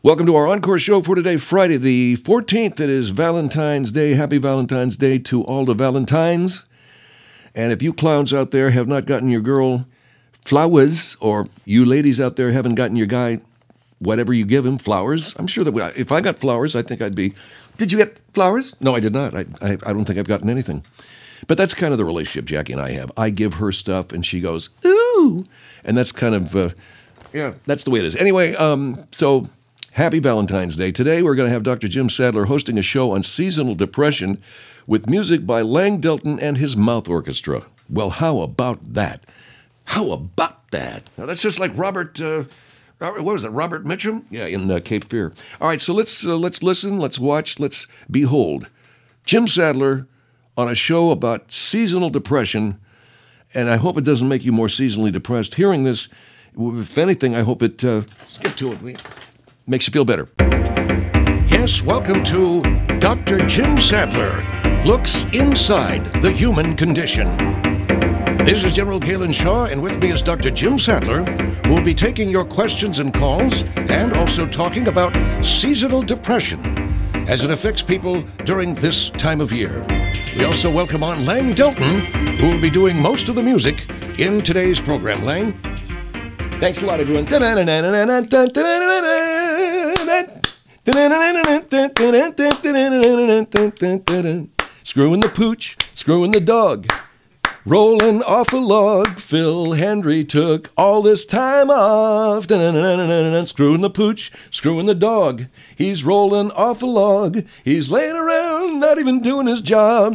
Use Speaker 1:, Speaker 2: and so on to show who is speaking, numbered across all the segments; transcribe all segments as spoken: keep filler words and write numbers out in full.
Speaker 1: Welcome to our encore show for today, Friday the fourteenth. It is Valentine's Day. Happy Valentine's Day to all the Valentines. And if you clowns out there have not gotten your girl flowers, or you ladies out there haven't gotten your guy whatever you give him, flowers, I'm sure that we, if I got flowers, I think I'd be, did you get flowers? No, I did not. I, I, I don't think I've gotten anything. But that's kind of the relationship Jackie and I have. I give her stuff, and she goes, ooh. And that's kind of, uh, yeah, that's the way it is. Anyway, um, so... Happy Valentine's Day. Today we're going to have Doctor Jim Sadler hosting a show on seasonal depression with music by Lang Delton and his Mouth Orchestra. Well, how about that? How about that? Now, that's just like Robert, uh, Robert what was it, Robert Mitchum? Yeah, in uh, Cape Fear. All right, so let's uh, let's listen, let's watch, let's behold Jim Sadler on a show about seasonal depression, and I hope it doesn't make you more seasonally depressed. Hearing this, if anything, I hope it, uh, let's get to it, makes you feel better. Yes, welcome to Doctor Jim Sadler Looks Inside the Human Condition. This is General Galen Shaw, and with me is Doctor Jim Sadler, who will be taking your questions and calls, and also talking about seasonal depression as it affects people during this time of year. We also welcome on Lang Delton, who will be doing most of the music in today's program. Lang? Thanks a lot, everyone. Screwing the pooch, screwing the dog, rolling off a log. Phil Hendrie took all this time off. Screwing the pooch, screwing the dog. He's rolling off a log. He's laying around, not even doing his job.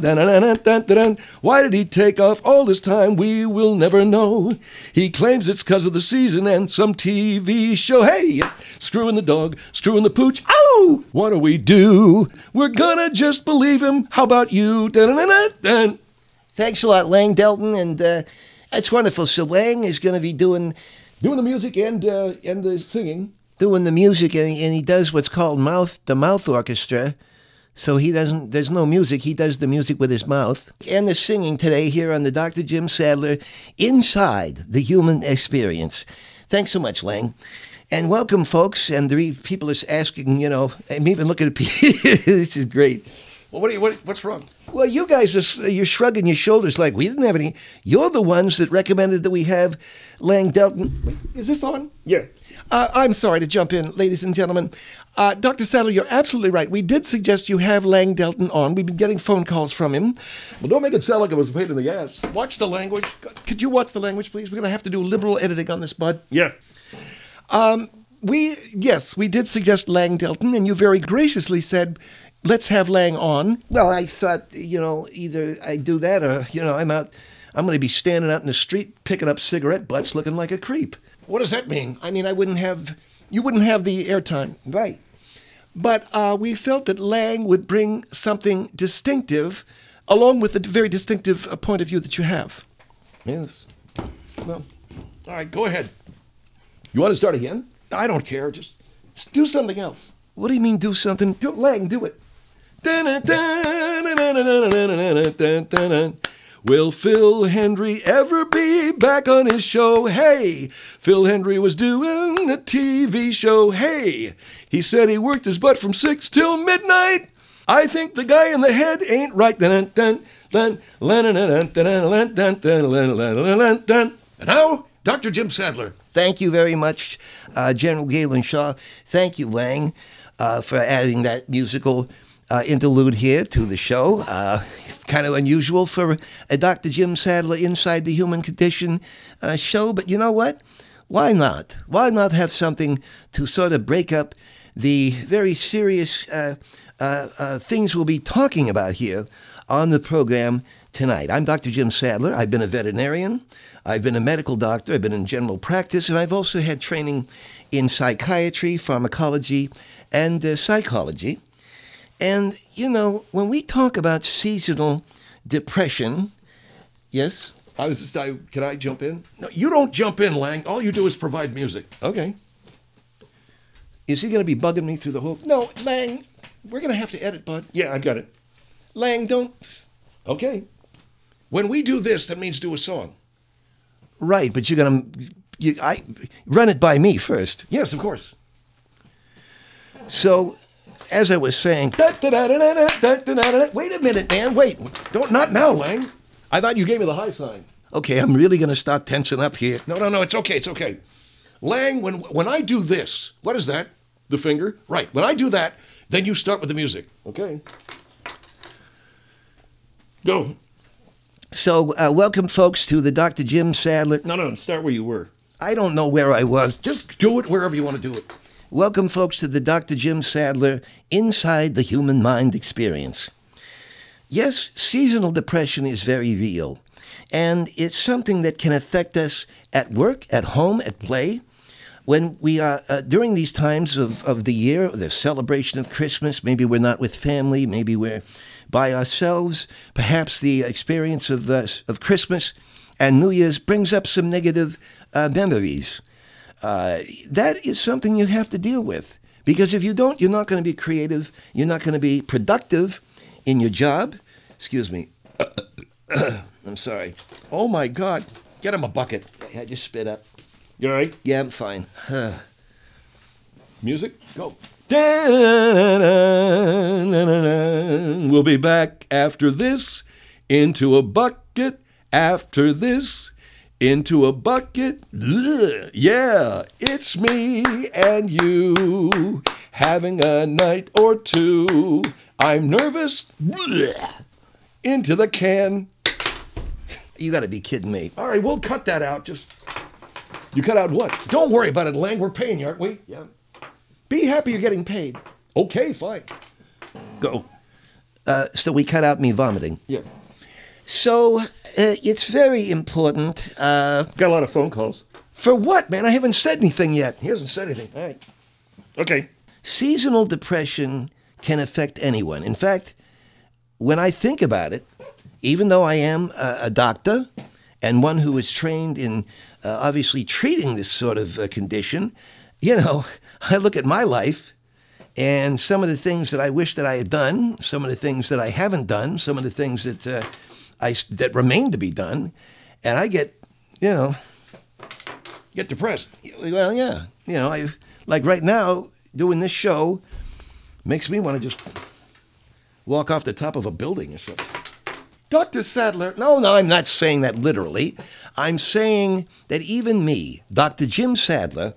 Speaker 1: Why did he take off all this time? We will never know. He claims it's because of the season and some T V show. Hey, screwing the dog, screwing the pooch. Ow! What do we do? We're gonna just believe him. How about you?
Speaker 2: Thanks a lot, Lang Delton, and uh, that's wonderful. So Lang is going to be doing
Speaker 1: doing the music and uh, and the singing,
Speaker 2: doing the music, and, and he does what's called mouth the mouth orchestra. So he doesn't. There's no music. He does the music with his mouth and the singing today here on the Doctor Jim Sadler Inside the Human Experience. Thanks so much, Lang. And welcome, folks. And the people are asking, you know, I'm even looking at people. This is great.
Speaker 1: Well, what, do you, what what's wrong?
Speaker 2: Well, you guys are you're shrugging your shoulders like we didn't have any. You're the ones that recommended that we have Lang Delton. Wait, is this on?
Speaker 1: Yeah.
Speaker 2: Uh, I'm sorry to jump in, ladies and gentlemen. Uh, Doctor Sadler, you're absolutely right. We did suggest you have Lang Delton on. We've been getting phone calls from him.
Speaker 1: Well, don't make it sound like it was a pain in the ass.
Speaker 2: Watch the language. Could you watch the language, please? We're going to have to do liberal editing on this, bud.
Speaker 1: Yeah.
Speaker 2: Um, we, yes, we did suggest Lang Delton, and you very graciously said, let's have Lang on. Well, I thought, you know, either I do that or, you know, I'm out, I'm going to be standing out in the street picking up cigarette butts looking like a creep.
Speaker 1: What does that mean?
Speaker 2: I mean, I wouldn't have, you wouldn't have the airtime. Right. But uh, we felt that Lang would bring something distinctive along with the very distinctive uh, point of view that you have.
Speaker 1: Yes. Well, all right, go ahead. You want to start again? I don't care. Just do something else.
Speaker 2: What do you mean do something?
Speaker 1: Do, Lang, do it. Will Phil Hendrie ever be back on his show? Hey, Phil Hendrie was doing a T V show. Hey, he said he worked his butt from six till midnight. I think the guy in the head ain't right. And now, Doctor Jim Sadler.
Speaker 2: Thank you very much, uh, General Galen Shaw. Thank you, Lang, uh, for adding that musical uh, interlude here to the show. Uh, kind of unusual for a Doctor Jim Sadler Inside the Human Condition uh, show, but you know what? Why not? Why not have something to sort of break up the very serious uh, uh, uh, things we'll be talking about here on the program tonight? I'm Doctor Jim Sadler. I've been a veterinarian. I've been a medical doctor. I've been in general practice, and I've also had training in psychiatry, pharmacology, and uh, psychology. And, you know, when we talk about seasonal depression, yes?
Speaker 1: I was just, I, can I jump in? No, you don't jump in, Lang. All you do is provide music.
Speaker 2: Okay. Is he going to be bugging me through the whole... No, Lang, we're going to have to edit, bud.
Speaker 1: Yeah, I've got it.
Speaker 2: Lang, don't...
Speaker 1: Okay. When we do this, that means do a song.
Speaker 2: Right, but you're going to... You, I run it by me first.
Speaker 1: Yes, of course.
Speaker 2: So, as I was saying, wait a minute, man, wait.
Speaker 1: Don't, not now, Lang. I thought you gave me the high sign.
Speaker 2: Okay, I'm really going to start tensing up here.
Speaker 1: No, no, no, it's okay, it's okay. Lang, when when I do this, what is that? The finger? Right, when I do that, then you start with the music. Okay. Go.
Speaker 2: So, uh, welcome, folks, to the Doctor Jim Sadler.
Speaker 1: No, no, start where you were.
Speaker 2: I don't know where I was.
Speaker 1: Just do it wherever you want to do it.
Speaker 2: Welcome, folks, to the Doctor Jim Sadler Inside the Human Mind Experience. Yes, seasonal depression is very real, and it's something that can affect us at work, at home, at play. When we are, uh, during these times of, of the year, the celebration of Christmas, maybe we're not with family, maybe we're by ourselves, perhaps the experience of, uh, of Christmas and New Year's brings up some negative uh, memories. Uh, that is something you have to deal with, because if you don't, you're not going to be creative, you're not going to be productive in your job. Excuse me. I'm sorry.
Speaker 1: Oh, my God. Get him a bucket.
Speaker 2: I just spit up.
Speaker 1: You all right?
Speaker 2: Yeah, I'm fine.
Speaker 1: Music? Go. We'll be back after this. Into a bucket. After this. Into a bucket. Ugh. Yeah, it's me and you having a night or two. I'm nervous. Ugh. Into the can.
Speaker 2: You got to be kidding me.
Speaker 1: All right, we'll cut that out. Just you cut out what? Don't worry about it, Lang. We're paying you, aren't we? Yeah. Be happy you're getting paid. Okay, fine. Go.
Speaker 2: Uh, so we cut out me vomiting.
Speaker 1: Yeah.
Speaker 2: So uh, it's very important. Uh,
Speaker 1: Got a lot of phone calls.
Speaker 2: For what, man? I haven't said anything yet.
Speaker 1: He hasn't said anything.
Speaker 2: All right.
Speaker 1: Okay.
Speaker 2: Seasonal depression can affect anyone. In fact, when I think about it, even though I am a, a doctor and one who is trained in uh, obviously treating this sort of uh, condition, you know, I look at my life and some of the things that I wish that I had done, some of the things that I haven't done, some of the things that uh, I that remain to be done, and I get, you know,
Speaker 1: get depressed.
Speaker 2: Well, yeah, you know, I like right now doing this show makes me want to just walk off the top of a building or something.
Speaker 1: Doctor Sadler.
Speaker 2: No, no, I'm not saying that literally. I'm saying that even me, Doctor Jim Sadler,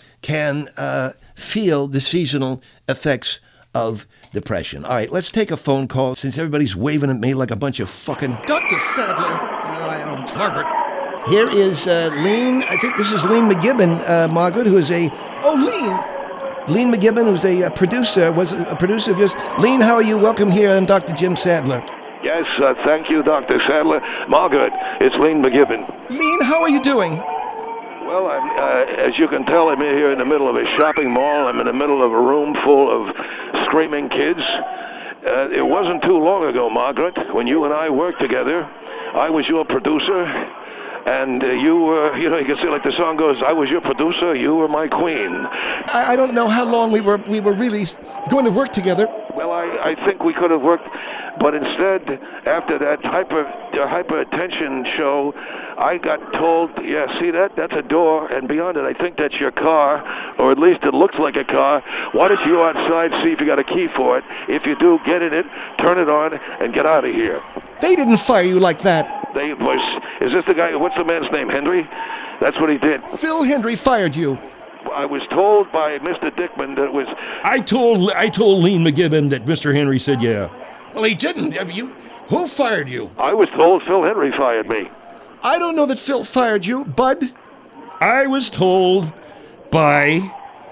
Speaker 2: can uh, feel the seasonal effects of depression. All right, let's take a phone call since everybody's waving at me like a bunch of fucking...
Speaker 1: Doctor Sadler. Uh, I don't... Margaret.
Speaker 2: Here is uh, Lean. I think this is Lean McGibbon, uh, Margaret, who is a...
Speaker 1: Oh, Lean.
Speaker 2: Lean McGibbon, who's a, a producer, was a producer of yours. Lean, how are you? Welcome here. I'm Doctor Jim Sadler.
Speaker 3: Yes, uh, thank you, Doctor Sadler. Margaret, it's Lean McGibbon.
Speaker 2: Lean, how are you doing?
Speaker 3: Well, I'm, uh, as you can tell, I'm here in the middle of a shopping mall. I'm in the middle of a room full of screaming kids. Uh, it wasn't too long ago, Margaret, when you and I worked together. I was your producer, and uh, you were, you know, you can see like the song goes, I was your producer, you were my queen.
Speaker 2: I, I don't know how long we were we were really going to work together.
Speaker 3: Well, I, I think we could have worked, but instead, after that hyper uh, hypertension show, I got told, yeah, see that? That's a door, and beyond it, I think that's your car, or at least it looks like a car. Why don't you go outside, see if you got a key for it? If you do, get in it, turn it on, and get out of here.
Speaker 2: They didn't fire you like that.
Speaker 3: They was, is this the guy, what's the man's name, Henry? That's what he did.
Speaker 2: Phil Hendry fired you.
Speaker 3: I was told by Mister Dickman that it was...
Speaker 1: I told I told Lean McGibbon that Mister Henry said yeah.
Speaker 2: Well, he didn't. I mean, you, who fired you?
Speaker 3: I was told Phil Henry fired me.
Speaker 2: I don't know that Phil fired you, Bud.
Speaker 1: I was told by...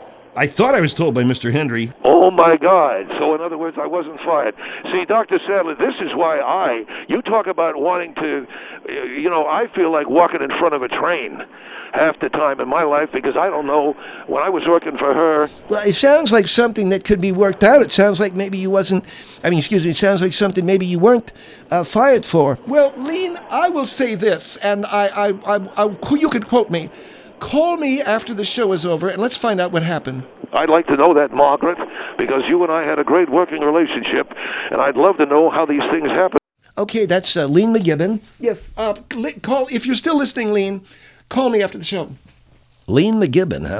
Speaker 1: I thought I was told by Mister Henry.
Speaker 3: Oh, my God. So, in other words, I wasn't fired. See, Doctor Sadler, this is why I... You talk about wanting to... You know, I feel like walking in front of a train half the time in my life because I don't know, when I was working for her...
Speaker 2: Well, it sounds like something that could be worked out. It sounds like maybe you wasn't... I mean, excuse me, it sounds like something maybe you weren't uh, fired for. Well, Lean, I will say this, and I, I, I, I, you could quote me. Call me after the show is over, and let's find out what happened.
Speaker 3: I'd like to know that, Margaret, because you and I had a great working relationship, and I'd love to know how these things happen.
Speaker 2: Okay, that's uh, Lean McGibbon. Yes, uh, li- call if you're still listening, Lean. Call me after the show. Lean McGibbon, huh?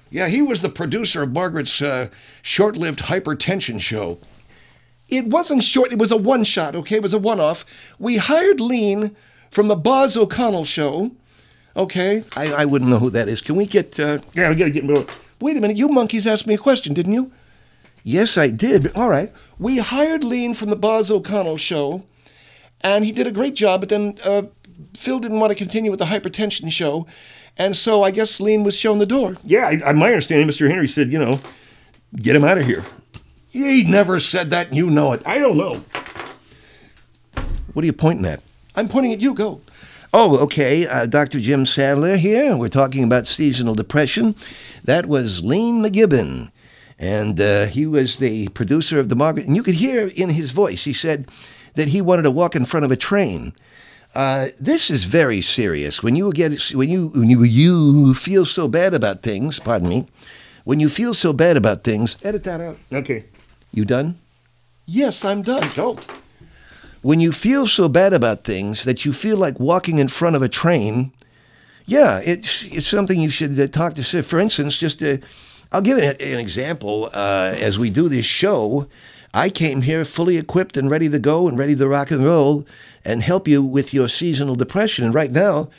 Speaker 1: Yeah, he was the producer of Margaret's uh, short-lived hypertension show.
Speaker 2: It wasn't short. It was a one-shot, okay? It was a one-off. We hired Lean from the Boz O'Connell show, okay? I, I wouldn't know who that is. Can we get... Uh...
Speaker 1: Yeah, we got to get more.
Speaker 2: Wait a minute. You monkeys asked me a question, didn't you? Yes, I did. All right. We hired Lean from the Boz O'Connell show, and he did a great job, but then uh, Phil didn't want to continue with the hypertension show, and so I guess Lean was shown the door.
Speaker 1: Yeah, I, I, my understanding, Mister Henry said, you know, get him out of here. He never said that, and you know it. I don't know.
Speaker 2: What are you pointing at?
Speaker 1: I'm pointing at you. Go.
Speaker 2: Oh, okay. Uh, Doctor Jim Sadler here. We're talking about seasonal depression. That was Lean McGibbon, and uh, he was the producer of the Margaret. And you could hear in his voice, he said that he wanted to walk in front of a train. Uh, this is very serious. When you get when you when you you feel so bad about things, pardon me, when you feel so bad about things, edit that out.
Speaker 1: Okay.
Speaker 2: You done?
Speaker 1: Yes, I'm done. So,
Speaker 2: when you feel so bad about things that you feel like walking in front of a train, yeah, it's it's something you should uh, talk to. For instance, just uh, I'll give it an example. Uh, as we do this show, I came here fully equipped and ready to go and ready to rock and roll and help you with your seasonal depression. And right now,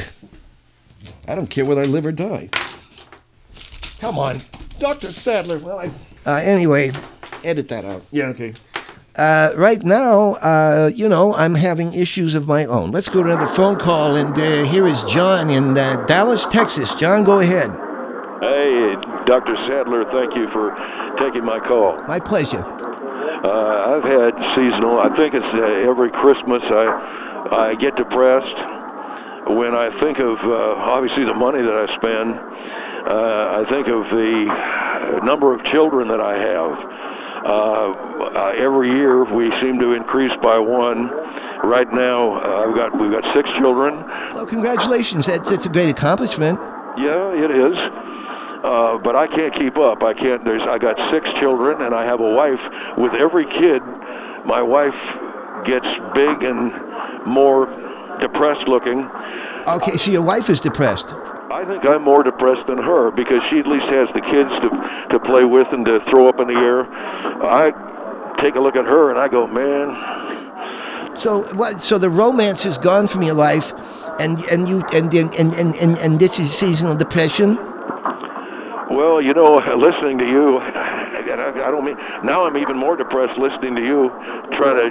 Speaker 1: I don't care whether I live or die. Come on, Doctor Sadler. Well, I.
Speaker 2: Uh, anyway, edit that out.
Speaker 1: Yeah, okay.
Speaker 2: Uh, right now, uh, you know, I'm having issues of my own. Let's go to another phone call, and uh, here is John in uh, Dallas, Texas. John, go ahead.
Speaker 3: Hey, Doctor Sadler, thank you for taking my call.
Speaker 2: My pleasure.
Speaker 3: Uh, I've had seasonal. I think it's uh, every Christmas I I get depressed when I think of uh, obviously the money that I spend. Uh, I think of the number of children that I have. Uh, uh, every year we seem to increase by one. Right now uh, I've got we've got six children.
Speaker 2: Well, congratulations. That's it's a great accomplishment.
Speaker 3: Yeah, it is. Uh, but I can't keep up. I can't. There's. I got six children, and I have a wife. With every kid, my wife gets big and more depressed looking.
Speaker 2: Okay, so your wife is depressed.
Speaker 3: I think I'm more depressed than her because she at least has the kids to to play with and to throw up in the air. I take a look at her and I go, man.
Speaker 2: So what? So the romance is gone from your life, and and you and and and and, and this is seasonal depression.
Speaker 3: Well, you know, listening to you, I don't mean now. I'm even more depressed listening to you try to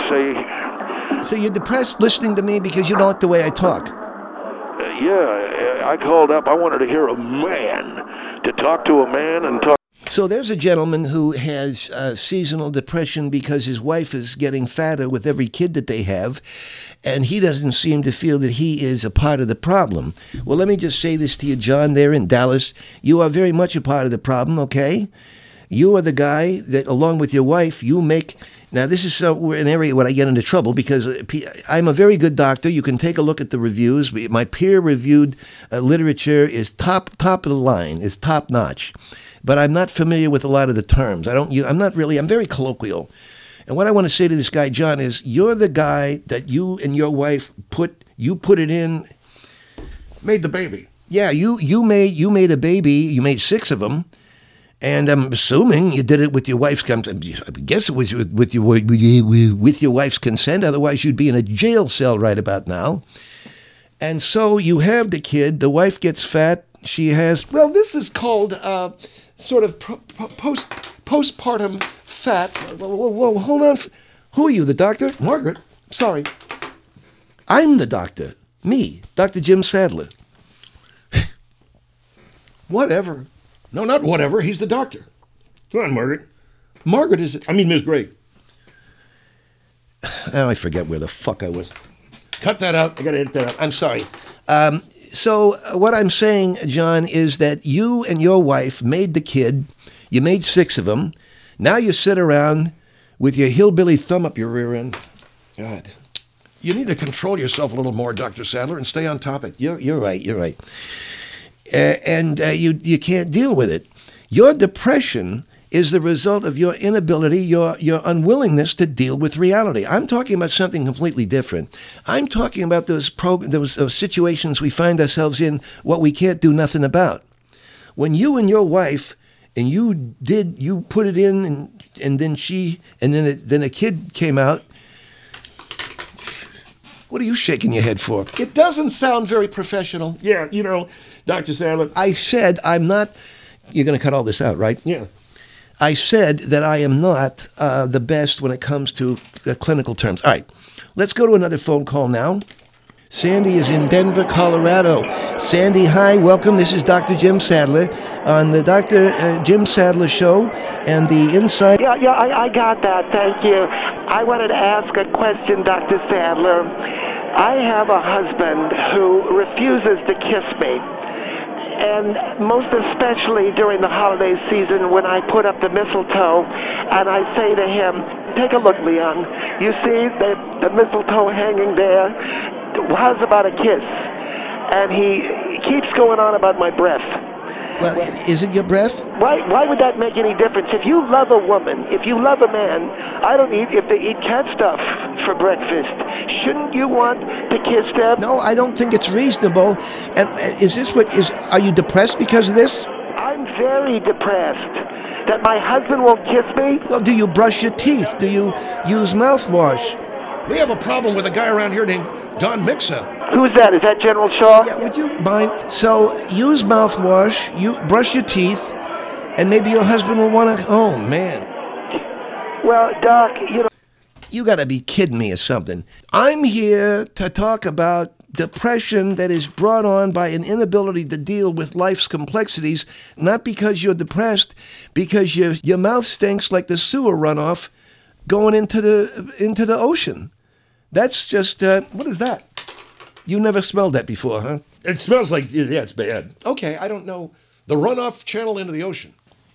Speaker 3: say.
Speaker 2: So you're depressed listening to me because you don't like the way I talk.
Speaker 3: Uh, yeah, I called up. I wanted to hear a man, to talk to a man and talk.
Speaker 2: So there's a gentleman who has uh, seasonal depression because his wife is getting fatter with every kid that they have, and he doesn't seem to feel that he is a part of the problem. Well, let me just say this to you, John, there in Dallas. You are very much a part of the problem, okay? You are the guy that, along with your wife, you make... Now, this is uh, an area where I get into trouble because I'm a very good doctor. You can take a look at the reviews. My peer-reviewed uh, literature is top top of the line, is top-notch. But I'm not familiar with a lot of the terms. I don't. I'm not really. I'm very colloquial. And what I want to say to this guy, John, is you're the guy that you and your wife put. You put it in.
Speaker 1: Made the baby.
Speaker 2: Yeah, you you made you made a baby. You made six of them. And I'm assuming you did it with your wife's consent. I guess it was with, with your with your wife's consent. Otherwise, you'd be in a jail cell right about now. And so you have the kid. The wife gets fat. She has.
Speaker 1: Well, this is called uh, sort of pro- post postpartum fat.
Speaker 2: Whoa, whoa, whoa, hold on. Who are you, the doctor?
Speaker 1: Margaret. Sorry.
Speaker 2: I'm the doctor. Me, Doctor Jim Sadler.
Speaker 1: Whatever. No, not whatever. He's the doctor. Come on, Margaret. Margaret is... I mean, Miss Gray.
Speaker 2: Oh, I forget where the fuck I was.
Speaker 1: Cut that out. I got to edit that out.
Speaker 2: I'm sorry. Um, so uh, what I'm saying, John, is that you and your wife made the kid. You made six of them. Now you sit around with your hillbilly thumb up your rear end. God.
Speaker 1: You need to control yourself a little more, Doctor Sadler, and stay on topic.
Speaker 2: You're, you're right. You're right. Uh, and uh, you you can't deal with it. Your depression is the result of your inability, your your unwillingness to deal with reality. I'm talking about something completely different. I'm talking about those, prog- those, those situations we find ourselves in, what we can't do nothing about. when you and your wife, and you did, you put it in, and and then she, and then it, then a kid came out. What are you shaking your head for?
Speaker 1: It doesn't sound very professional.
Speaker 4: Yeah, you know, Doctor Sadler.
Speaker 2: I said I'm not. You're going to cut all this out, right?
Speaker 4: Yeah.
Speaker 2: I said that I am not uh, the best when it comes to uh, clinical terms. All right, let's go to another phone call now. Sandy is in Denver, Colorado. Sandy, hi, welcome. This is Doctor Jim Sadler on the Doctor Uh, Jim Sadler Show and the Inside.
Speaker 5: Yeah, yeah, I, I got that. Thank you. I wanted to ask a question, Doctor Sadler. I have a husband who refuses to kiss me. And most especially during the holiday season when I put up the mistletoe and I say to him, take a look, Leon. You see the, the mistletoe hanging there? How's about a kiss? And he keeps going on about my breath.
Speaker 2: Well, is it your breath?
Speaker 5: Why, why would that make any difference? If you love a woman, if you love a man, I don't eat, if they eat cat stuff for breakfast, shouldn't you want to kiss them?
Speaker 2: No, I don't think it's reasonable. And uh, is this what is, are you depressed because of this?
Speaker 5: I'm very depressed that my husband won't kiss me.
Speaker 2: Well, do you brush your teeth? Do you use mouthwash?
Speaker 1: We have a problem with a guy around here named Don Mixa.
Speaker 5: Who's that? Is that General Shaw?
Speaker 2: Yeah, would you mind? So use mouthwash, you brush your teeth, and maybe your husband will want to. Oh man,
Speaker 5: Well, Doc, you know.
Speaker 2: you got to be kidding me or something. I'm here to talk about depression that is brought on by an inability to deal with life's complexities, not because you're depressed, because your your mouth stinks like the sewer runoff going into the into the ocean. That's just uh, what is that? You never smelled that before, huh?
Speaker 4: It smells like, yeah, it's bad.
Speaker 1: Okay, I don't know. The runoff channel into the ocean.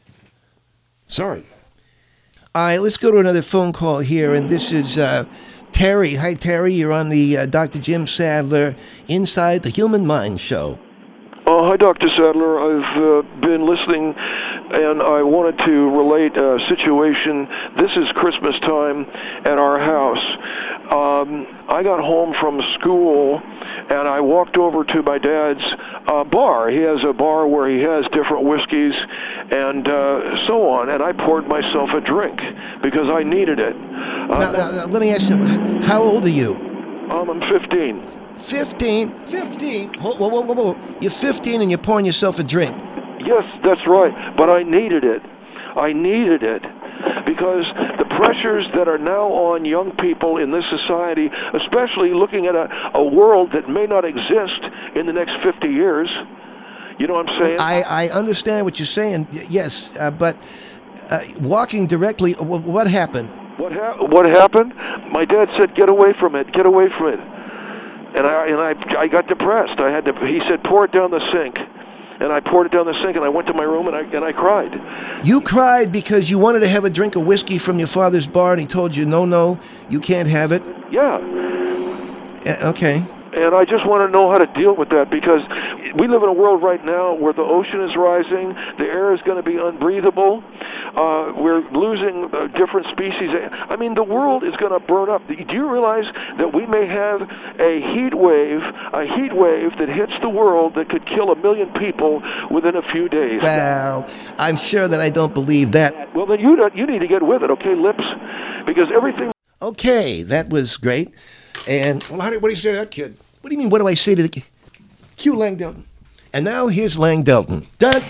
Speaker 1: Sorry.
Speaker 2: All right, let's go to another phone call here, and this is uh, Terry. Hi, Terry. You're on the uh, Doctor Jim Sadler Inside the Human Mind show.
Speaker 3: Oh, hi, Doctor Sadler. I've uh, been listening, and I wanted to relate a situation. This is Christmas time at our house. Um, I got home from school, and I walked over to my dad's uh, bar. He has a bar where he has different whiskeys and uh, so on, and I poured myself a drink because I needed it. Uh,
Speaker 2: Now, now, now, let me ask you, how old are you?
Speaker 3: um, I'm fifteen.
Speaker 2: fifteen? fifteen? Whoa, whoa, whoa, whoa, whoa. You're fifteen and you're pouring yourself a drink.
Speaker 3: Yes, that's right, but I needed it. I needed it because the pressures that are now on young people in this society, especially looking at a, a world that may not exist in the next fifty years, you know what I'm saying?
Speaker 2: I, I understand what you're saying, y- yes, uh, but uh, walking directly, wh- what happened?
Speaker 3: What, ha- what happened? My dad said, get away from it, get away from it. And I, and I, I got depressed. I had to, he said, pour it down the sink. And I poured it down the sink, and I went to my room, and I, and I cried.
Speaker 2: You cried because you wanted to have a drink of whiskey from your father's bar, and he told you, no, no, you can't have it.
Speaker 3: Yeah.
Speaker 2: Uh, okay.
Speaker 3: And I just want to know how to deal with that because we live in a world right now where the ocean is rising, the air is going to be unbreathable, uh, we're losing uh, different species. I mean, the world is going to burn up. Do you realize that we may have a heat wave, a heat wave that hits the world that could kill a million people within a few days?
Speaker 2: Well, I'm sure that I don't believe that.
Speaker 3: Well, then you don't, you need to get with it, okay, Lips? Because everything...
Speaker 2: Okay, that was great. And
Speaker 1: Well, how do, what do you say to that kid?
Speaker 2: what do you mean, what do I say to the kid? Cue Lang Delton. And now here's Lang Delton.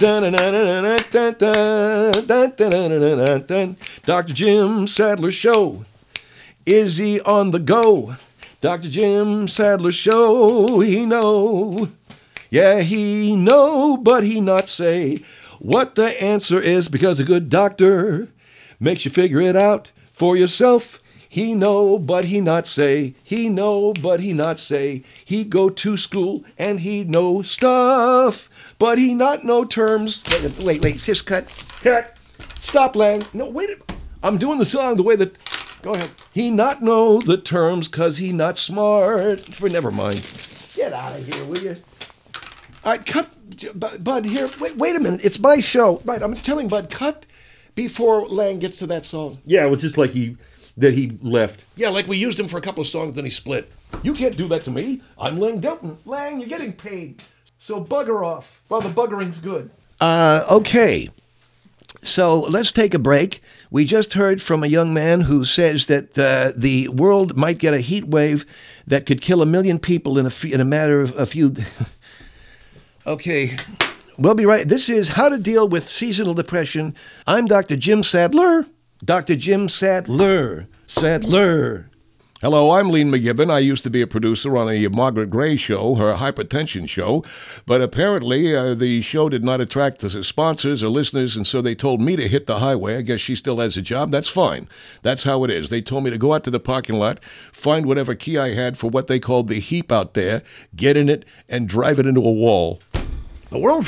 Speaker 1: Doctor Jim Sadler Show. Is he on the go? Doctor Jim Sadler Show. He know. Yeah, he know, but he not say what the answer is because a good doctor makes you figure it out for yourself. He know, but he not say. He know, but he not say. He go to school and he know stuff, but he not know terms.
Speaker 2: Wait, wait, wait, just cut.
Speaker 1: Cut. Stop, Lang. No, wait. a- I'm doing the song the way that. Go ahead. He not know the terms cause he not smart. For never mind.
Speaker 2: Get out of here, will you?
Speaker 1: All right, cut, Bud. Bud, here.
Speaker 2: Wait, wait a minute, it's my show.
Speaker 1: Right, I'm telling Bud, cut before Lang gets to that song.
Speaker 4: Yeah, it was just like he, that he left.
Speaker 1: Yeah, like we used him for a couple of songs, then he split. You can't do that to me. I'm Lang Delton. Lang, you're getting paid. So bugger off while the buggering's good.
Speaker 2: Uh, okay. So let's take a break. We just heard from a young man who says that uh, the world might get a heat wave that could kill a million people in a, f- in a matter of a few... Okay, we'll be right. This is How to Deal with Seasonal Depression. I'm Doctor Jim Sadler. Doctor Jim Sadler. Sadler.
Speaker 1: Hello, I'm Lean McGibbon. I used to be a producer on a Margaret Gray show, her hypertension show, but apparently uh, the show did not attract the sponsors or listeners, and so they told me to hit the highway. I guess she still has a job. That's fine. That's how it is. They told me to go out to the parking lot, find whatever key I had for what they called the heap out there, get in it, and drive it into a wall. The world...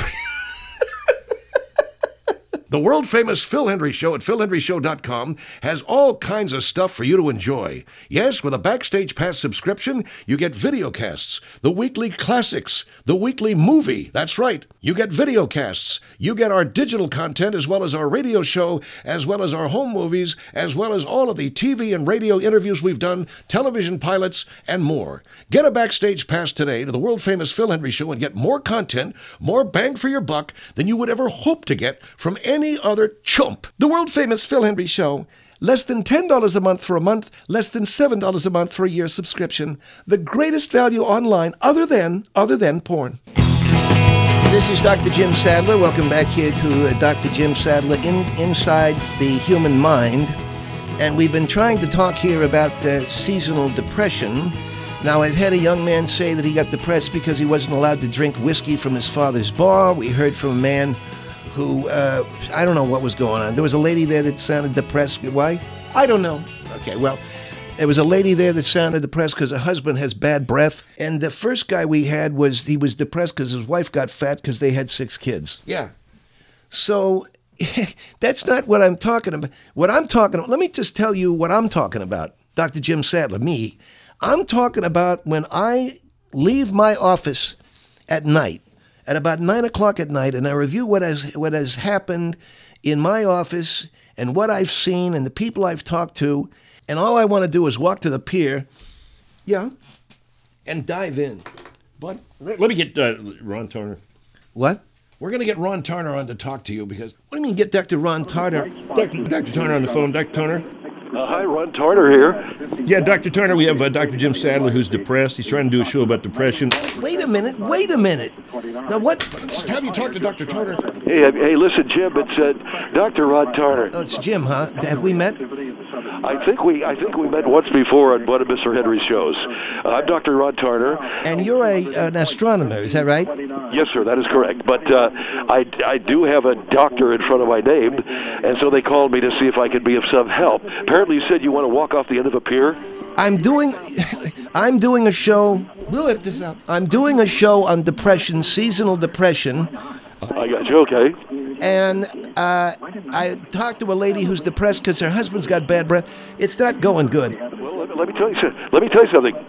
Speaker 1: The world-famous Phil Hendry Show at phil hendry show dot com has all kinds of stuff for you to enjoy. Yes, with a Backstage Pass subscription, you get videocasts, the weekly classics, the weekly movie. That's right, you get videocasts. You get our digital content as well as our radio show, as well as our home movies, as well as all of the T V and radio interviews we've done, television pilots, and more. Get a Backstage Pass today to the world-famous Phil Hendry Show and get more content, more bang for your buck than you would ever hope to get from any Any other chump. The world-famous Phil Hendry Show. Less than ten dollars a month for a month, less than seven dollars a month for a year subscription. The greatest value online other than, other than porn.
Speaker 2: This is Doctor Jim Sadler. Welcome back here to uh, Doctor Jim Sadler in, Inside the Human Mind. And we've been trying to talk here about uh, seasonal depression. Now, I've had a young man say that he got depressed because he wasn't allowed to drink whiskey from his father's bar. We heard from a man who, uh, I don't know what was going on. There was a lady there that sounded depressed. Why? I don't know. Okay, well, there was a lady there that sounded depressed because her husband has bad breath. And the first guy we had was, he was depressed because his wife got fat because they had six kids.
Speaker 1: Yeah.
Speaker 2: So that's not what I'm talking about. What I'm talking about, let me just tell you what I'm talking about, Doctor Jim Sadler, me. I'm talking about when I leave my office at night, at about nine o'clock at night, and I review what has what has happened in my office and what I've seen and the people I've talked to, and all I want to do is walk to the pier, yeah, and dive in.
Speaker 4: But let me get uh, Ron Turner.
Speaker 2: What?
Speaker 1: We're going to get Ron Turner on to talk to you because...
Speaker 2: What do you mean get Doctor Ron Tarter?
Speaker 4: Doctor Doctor Turner on the phone. Doctor Turner?
Speaker 3: Uh, hi, Ron Turner here.
Speaker 4: Yeah, Doctor Turner, we have uh, Doctor Jim Sadler, who's depressed. He's trying to do a show about depression.
Speaker 2: Wait a minute, wait a minute. Now what?
Speaker 1: Just have you talk to Doctor Turner.
Speaker 3: Hey, hey, listen, Jim, it's uh, Doctor Ron Turner.
Speaker 2: Oh, it's Jim, huh? Have we met?
Speaker 3: I think we I think we met once before on one of Mister Henry's shows. Uh, I'm Doctor Ron Turner.
Speaker 2: And you're a, an astronomer, is that right?
Speaker 3: Yes, sir, that is correct. But uh, I, I do have a doctor in front of my name, and so they called me to see if I could be of some help. Apparently you said you want to walk off the end of a pier?
Speaker 2: I'm doing I'm doing a show. We'll edit this out. I'm doing a show on depression, seasonal depression.
Speaker 3: I got you, okay.
Speaker 2: And uh, I talked to a lady who's depressed because her husband's got bad breath. It's not going good.
Speaker 3: Well, let, let me tell you something. Let me tell you something.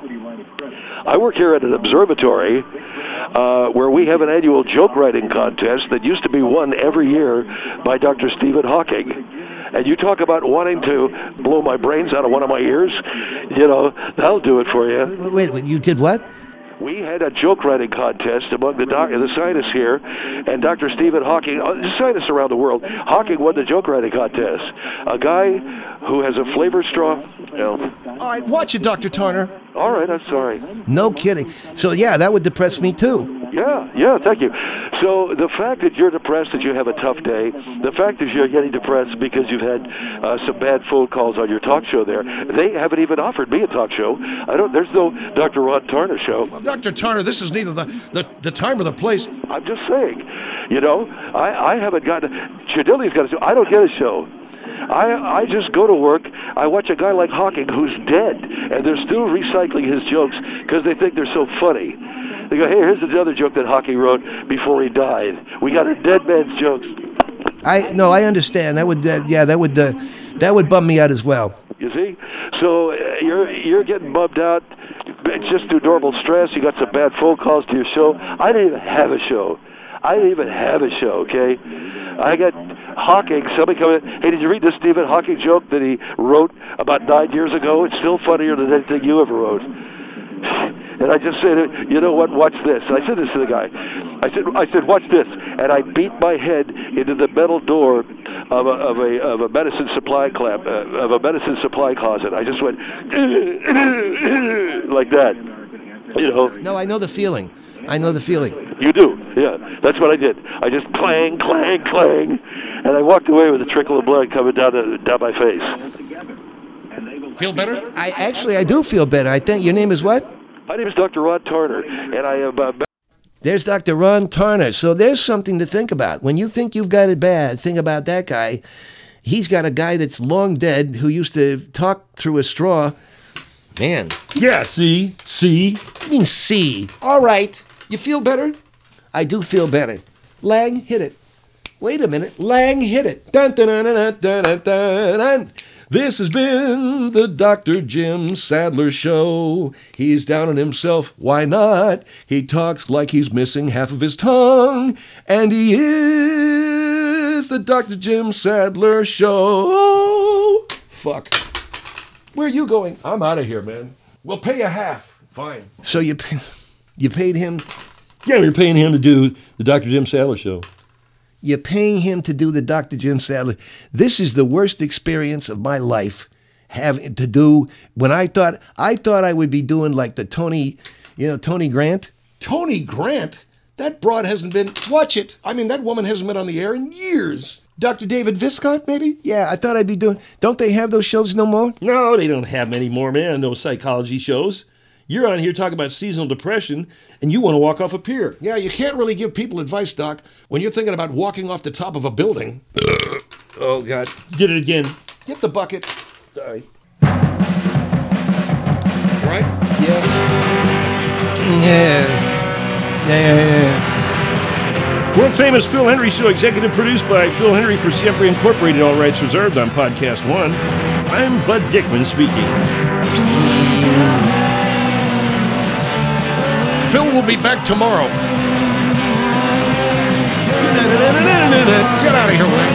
Speaker 3: I work here at an observatory uh, where we have an annual joke writing contest that used to be won every year by Doctor Stephen Hawking. And you talk about wanting to blow my brains out of one of my ears, you know, that'll do it for you.
Speaker 2: Wait, wait, you did what?
Speaker 3: We had a joke writing contest among the doc- the scientists here, and Doctor Stephen Hawking, uh, scientists around the world, Hawking won the joke writing contest. A guy who has a flavor straw, you know.
Speaker 2: All right, watch it, Doctor Turner.
Speaker 3: All right, I'm sorry.
Speaker 2: No kidding. So, yeah, that would depress me, too.
Speaker 3: Yeah, yeah, thank you. So the fact that you're depressed, that you have a tough day, the fact that you're getting depressed because you've had uh, some bad phone calls on your talk show there, they haven't even offered me a talk show. I don't. There's no Doctor Ron Turner show.
Speaker 1: Well, Doctor Turner, this is neither the, the, the time or the place.
Speaker 3: I'm just saying, you know, I, I haven't got, Chidilli's got a show. I don't get a show. I I just go to work, I watch a guy like Hawking who's dead, and they're still recycling his jokes because they think they're so funny. They go, hey, here's another joke that Hawking wrote before he died. We got a dead man's jokes.
Speaker 2: I no, I understand. That would, uh, yeah, that would, uh, that would bum me out as well.
Speaker 3: You see? So uh, you're you're getting bummed out. It's just through normal stress. You got some bad phone calls to your show. I didn't even have a show. I didn't even have a show, okay? I got Hawking, somebody come in, hey, did you read this Stephen Hawking joke that he wrote about nine years ago? It's still funnier than anything you ever wrote. and I just said, you know what? Watch this. And I said this to the guy. I said, I said, watch this. And I beat my head into the metal door of a of a of a medicine supply clamp uh, of a medicine supply closet. I just went like that. You know.
Speaker 2: No, I know the feeling. I know the feeling.
Speaker 3: You do, yeah. That's what I did. I just clang, clang, clang, and I walked away with a trickle of blood coming down the, down my face.
Speaker 1: Feel better?
Speaker 2: I actually, I do feel better. I think your name is what?
Speaker 3: My name is Doctor Ron Turner, and I am. Uh,
Speaker 2: There's Doctor Ron Turner. So there's something to think about. When you think you've got it bad, think about that guy. He's got a guy that's long dead who used to talk through a straw. Man.
Speaker 4: Yeah, see? See?
Speaker 2: I mean, see. All right. You feel better? I do feel better. Lang, hit it. Wait a minute. Lang, hit it.
Speaker 1: Dun, dun, dun, dun, dun, dun, dun, dun. This has been the Doctor Jim Sadler Show. He's down on himself. Why not? He talks like he's missing half of his tongue. And he is the Doctor Jim Sadler Show. Fuck. Where are you going? I'm out of here, man. We'll pay you half. Fine.
Speaker 2: So you you paid him,
Speaker 4: Yeah, we were paying him to do the Doctor Jim Sadler Show.
Speaker 2: you're paying him to do the Doctor Jim Sadler. This is the worst experience of my life, having to do when I thought I thought I would be doing like the Tony, you know, Tony Grant.
Speaker 1: Tony Grant? That broad hasn't been... Watch it. I mean, that woman hasn't been on the air in years. Doctor David Viscott, maybe?
Speaker 2: Yeah, I thought I'd be doing. Don't they have those shows no more?
Speaker 4: No, they don't have many more, man. No psychology shows. You're on here talking about seasonal depression, and you want to walk off a pier.
Speaker 1: Yeah, you can't really give people advice, Doc, when you're thinking about walking off the top of a building.
Speaker 2: Oh God!
Speaker 4: You did it again.
Speaker 1: Get the bucket.
Speaker 2: Sorry.
Speaker 1: Right?
Speaker 2: Yeah. Yeah. Yeah. Yeah. yeah.
Speaker 4: World famous Phil Henry Show, executive produced by Phil Henry for Siempre Incorporated, all rights reserved on Podcast One. I'm Bud Dickman speaking.
Speaker 1: Phil will be back tomorrow. Get out of here, Wayne.